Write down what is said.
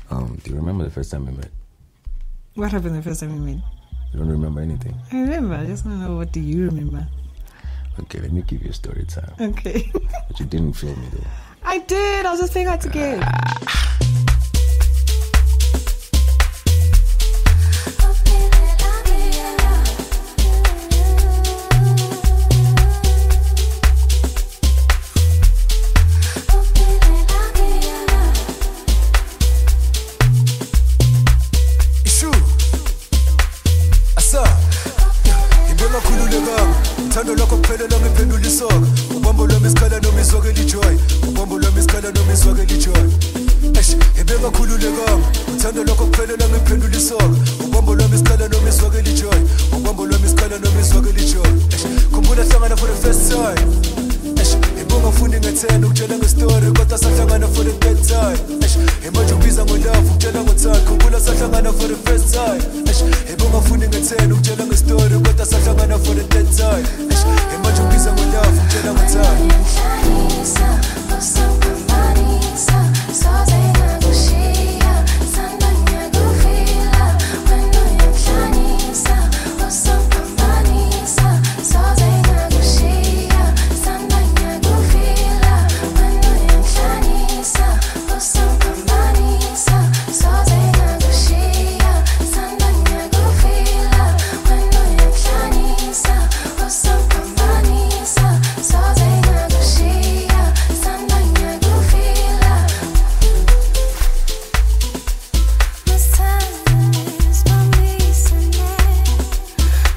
Do you remember the first time we met? What happened the first time we met? You don't remember anything? I remember. I just want to know, what do you remember? Okay, let me give you a story time. Okay. But you didn't feel me though. I did. I was just playing hard to get. Thando lokho kuphelela ngiphendula isoka ubambo lwami isikhala noma isoka elijoy ubambo lwami isikhala noma isoka elijoy eish ebeka khululekanga uthando lokho kuphelela